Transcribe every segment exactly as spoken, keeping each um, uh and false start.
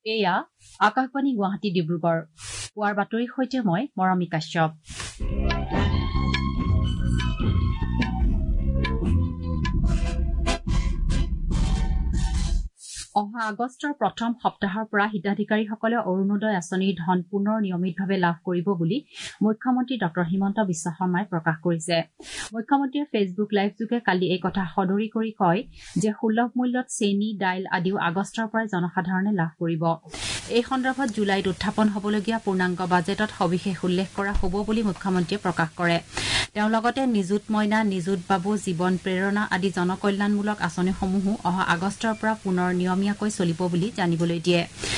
এয়া আকাশবাণী গুৱাহাটী ডিব্ৰুগড় পুৱাৰ বাতৰিৰ সৈতে মই মৰমী কাশ্যপ। অহা আগষ্টৰ প্ৰথম সপ্তাহৰ পৰা হিতাধিকাৰীসকলে অৰুণোদয় আঁচনিৰ ধন পুনৰ নিয়মিতভাৱে লাভ কৰিব বুলি মুখ্যমন্ত্ৰী ডঃ হিমন্ত বিশ্ব শৰ্মাই প্ৰকাশ কৰিছে। মুখ্যমন্ত্ৰীয়ে ফেচবুক লাইভযোগে কালি এই কথা সদৰি কৰি কয় যে সুলভ মূল্যত চেনি দাইল আদিও আগষ্টৰ পৰাই জনসাধাৰণে লাভ কৰিব। এই সন্দৰ্ভত জুলাইত উত্থাপন হ'বলগীয়া পূৰ্ণাংগ বাজেটত সবিশেষ উল্লেখ কৰা হ'ব বুলি মুখ্যমন্ত্ৰীয়ে প্ৰকাশ কৰে। তেওঁ লগতে নিযুত মইনা নিযুত বাবু জীৱন প্ৰেৰণা আদি জনকল্যাণমূলক আঁচনিসমূহো অহা আগষ্টৰ পৰা পুনৰ নিয়মীয়াকৈ চলিব বুলি জানিবলৈ দিয়ে।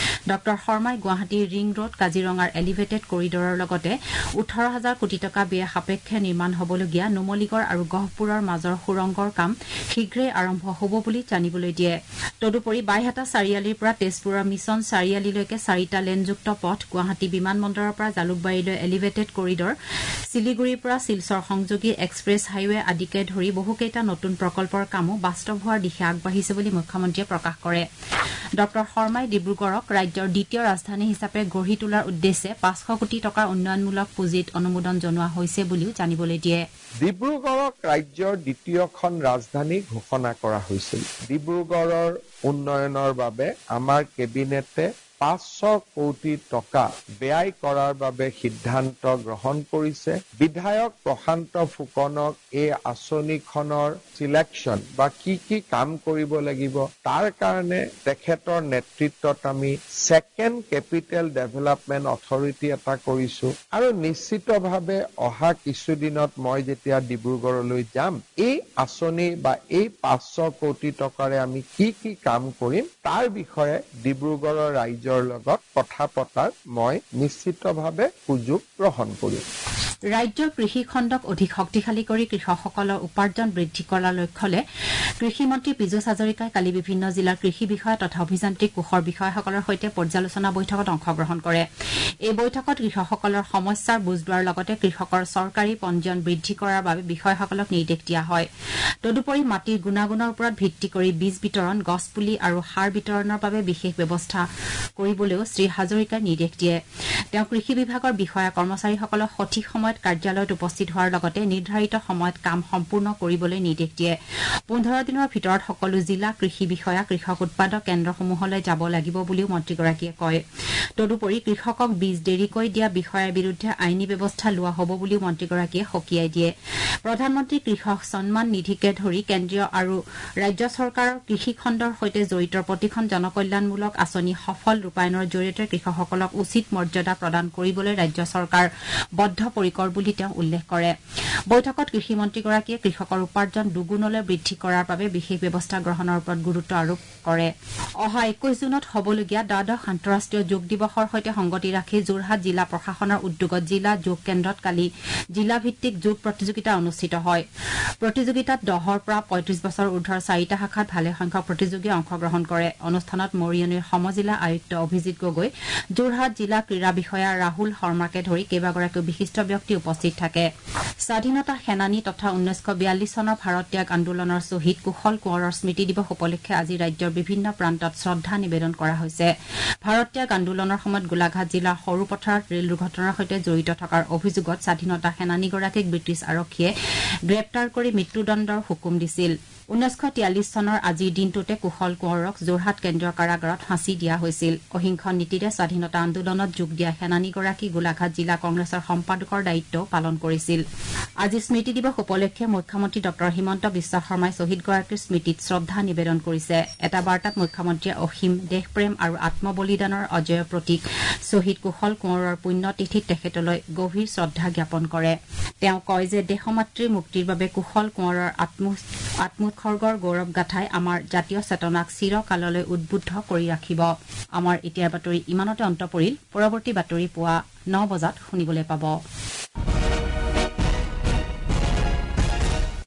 ডঃ শৰ্মাই গুৱাহাটীৰ ৰিং ৰোড কাজিৰঙাৰ এলিভেটেড কৰিডৰৰ লগতে ওঠৰ হাজাৰ কোটি টকা ব্যয় সাপেক্ষে নিৰ্মাণ হ'বলগীয়া নুমলীগড় আৰু গহপুৰৰ মাজৰ সুৰংগৰ কাম শীঘ্ৰেই আৰম্ভ হ'ব বুলি জানিবলৈ দিয়ে। তদুপৰি বাইহাটা চাৰিআলিৰ পৰা তেজপুৰৰ মিছন চাৰিআলিলৈকে চাৰিটা লেনযুক্ত পথ, গুৱাহাটী বিমান বন্দৰৰ পৰা জালুকবাৰীলৈ এলিভেটেড কৰিডৰ, শিলিগুৰিৰ পৰা শিলচৰ সংযোগী এক্সপ্ৰেছ হাইৱে আদিকে ধৰি বহুকেইটা নতুন প্ৰকল্পৰ কামো বাস্তৱ হোৱাৰ দিশে আগবাঢ়িছে বুলি মুখ্যমন্ত্ৰীয়ে প্ৰকাশ কৰে। ডঃ শৰ্মাই ডিব্ৰুগড়ক ৰাজ্যৰ দ্বিতীয় ৰাজধানী হিচাপে গঢ়ি তোলাৰ উদ্দেশ্যে পাঁচশ কোটি টকাৰ উন্নয়নমূলক পুঁজিত অনুমোদন জনোৱা হৈছে বুলিও জানিবলৈ দিয়ে। ডিব্ৰুগড়ক ৰাজ্যৰ দ্বিতীয়খন ৰাজধানী ঘোষণা কৰা হৈছিল। ডিব্ৰুগড়ৰ উন্নয়নৰ বাবে আমাৰ কেবিনেটে পাঁচশ কোটি টকা ব্যয় কৰাৰ বাবে সিদ্ধান্ত গ্ৰহণ কৰিছে। বিধায়ক প্ৰশান্ত ফুকনক এই আঁচনিখনৰ চিলেকশ্যন বা কি কি কাম কৰিব লাগিব তাৰ কাৰণে তেখেতৰ নেতৃত্বত আমি ছেকেণ্ড কেপিটেল ডেভেলপমেণ্ট অথৰিটি এটা কৰিছো আৰু নিশ্চিতভাৱে অহা কিছুদিনত মই যেতিয়া ডিব্ৰুগড়লৈ যাম এই আঁচনি বা এই পাঁচশ কোটি টকাৰে আমি কি কি কাম কৰিম তাৰ বিষয়ে ডিব্ৰুগড়ৰ ৰাইজ লগত কথা পতাৰ মই নিশ্চিতভাৱে সুযোগ গ্ৰহণ কৰিম। ৰাজ্যৰ কৃষি খণ্ডক অধিক শক্তিশালী কৰি কৃষকসকলৰ উপাৰ্জন বৃদ্ধি কৰাৰ লক্ষ্যৰে কৃষিমন্ত্ৰী পীযুষ হাজৰিকাই কালি বিভিন্ন জিলাৰ কৃষি বিষয়া তথা অভিযান্ত্ৰিক কোষৰ বিষয়াসকলৰ সৈতে পৰ্যালোচনা বৈঠকত অংশগ্ৰহণ কৰে। এই বৈঠকত কৃষকসকলৰ সমস্যাৰ বুজ লোৱাৰ লগতে কৃষকৰ চৰকাৰী পঞ্জীয়ন বৃদ্ধি কৰাৰ বাবে বিষয়াসকলক নিৰ্দেশ দিয়া হয়। তদুপৰি মাটিৰ গুণাগুণৰ ওপৰত ভিত্তি কৰি বীজ বিতৰণ, গছপুলি আৰু সাৰ বিতৰণৰ বাবে বিশেষ ব্যৱস্থা কৰিবলৈও শ্ৰী হাজৰিকাই নিৰ্দেশ দিয়ে। তেওঁ কৃষি বিভাগৰ বিষয়া কৰ্মচাৰীসকলক সঠিক সময়ত কাৰ্যালয়ত উপস্থিত হোৱাৰ লগতে নিৰ্ধাৰিত সময়ত কাম সম্পূৰ্ণ কৰিবলৈ নিৰ্দেশ দিয়ে। পোন্ধৰ দিনৰ ভিতৰত সকলো জিলা কৃষি বিষয়া কৃষক উৎপাদক কেন্দ্ৰসমূহলৈ যাব লাগিব বুলিও মন্ত্ৰীগৰাকীয়ে কয়। তদুপৰি কৃষকক বীজ দেৰিকৈ দিয়া বিষয়াৰ বিৰুদ্ধে আইনী ব্যৱস্থা লোৱা হ'ব বুলিও মন্ত্ৰীগৰাকীয়ে সকীয়াই দিয়ে। প্ৰধানমন্ত্ৰী কৃষক সন্মান নিধিকে ধৰি কেন্দ্ৰীয় আৰু ৰাজ্য চৰকাৰৰ কৃষি খণ্ডৰ সৈতে জড়িত প্ৰতিখন জনকল্যাণমূলক আঁচনি সফল ৰূপায়ণৰ জৰিয়তে কৃষকসকলক উচিত মৰ্যাদা প্ৰদান কৰিবলৈ ৰাজ্য চৰকাৰ বদ্ধপৰিকৰ বুলি তেওঁ উল্লেখ কৰে। বৈঠকত কৃষিমন্ত্ৰীগৰাকীয়ে কৃষকৰ উপাৰ্জন দুগুণলৈ বৃদ্ধি কৰাৰ বাবে বিশেষ ব্যৱস্থা গ্ৰহণৰ ওপৰত গুৰুত্ব আৰোপ কৰে। অহা একৈশ জুনত হ'বলগীয়া দ্বাদশ আন্তঃৰাষ্ট্ৰীয় যোগ দিৱসৰ সৈতে সংগতি ৰাখি যোৰহাট জিলা প্ৰশাসনৰ উদ্যোগত জিলা যোগ কেন্দ্ৰত কালি জিলাভিত্তিক যোগ প্ৰতিযোগিতা অনুষ্ঠিত হয়। প্ৰতিযোগিতাত দহৰ পৰা পঁয়ত্ৰিশ বছৰ ঊৰ্ধৰ চাৰিটা শাখাত ভালেসংখ্যক প্ৰতিযোগীয়ে অংশগ্ৰহণ কৰে। অনুষ্ঠানত মৰিয়নিৰ সমজিলা আয়ুক্ত অভিজিত গগৈ, যোৰহাট জিলা ক্ৰীড়া বিষয়া ৰাহুল শৰ্মাকে ধৰি কেইবাগৰাকীও বিশিষ্ট ব্যক্তি উপস্থিত থাকে। স্বাধীনতা সেনানী তথা ঊনৈছশ বিয়াল্লিছ চনৰ ভাৰত ত্যাগ আন্দোলনৰ শ্বহীদ কুশল কোঁৱৰৰ স্মৃতি দিৱস উপলক্ষে আজি ৰাজ্যৰ বিভিন্ন প্ৰান্তত শ্ৰদ্ধা নিবেদন কৰা হৈছে। ভাৰত ত্যাগ আন্দোলনৰ সময়ত গোলাঘাট জিলাৰ সৰুপথাৰত ৰেল দুৰ্ঘটনাৰ সৈতে জড়িত থকাৰ অভিযোগত স্বাধীনতা সেনানীগৰাকীক ব্ৰিটিছ আৰক্ষীয়ে গ্ৰেপ্তাৰ কৰি মৃত্যুদণ্ডৰ হুকুম দিছিল। ঊনৈছশ তিয়াল্লিছ চনৰ আজিৰ দিনটোতে কুশল কোঁৱৰক যোৰহাট কেন্দ্ৰীয় কাৰাগাৰত ফাঁচি দিয়া হৈছিল। অহিংস নীতিৰে স্বাধীনতা আন্দোলনত যোগ দিয়া সেনানীগৰাকী গোলাঘাট জিলা কংগ্ৰেছৰ সম্পাদকৰ দায়িত্বও পালন কৰিছিল। আজি স্মৃতি দিৱস উপলক্ষে মুখ্যমন্ত্ৰী ডঃ হিমন্ত বিশ্ব শৰ্মাই শ্বহীদগৰাকীৰ স্মৃতিত শ্ৰদ্ধা নিবেদন কৰিছে। এটা বাৰ্তাত মুখ্যমন্ত্ৰীয়ে অসীম দেশপ্ৰেম আৰু আত্মবলিদানৰ অজয় প্ৰতীক শ্বহীদ কুশল কোঁৱৰৰ পুণ্যতিথিত তেখেতলৈ গভীৰ শ্ৰদ্ধা জ্ঞাপন কৰে। তেওঁ কয় যে দেশমাতৃৰ মুক্তিৰ বাবে কুশল কোঁৱৰৰ আত্মোৎসৰ্গৰ গৌৰৱ গাথাই আমাৰ জাতীয় চেতনাক চিৰকাললৈ উদ্বুদ্ধ কৰি ৰাখিব। আমাৰ এতিয়াৰ বাতৰি ইমানতে অন্ত পৰিল। পৰৱৰ্তী বাতৰি পুৱা ন বজাত শুনিবলৈ পাব।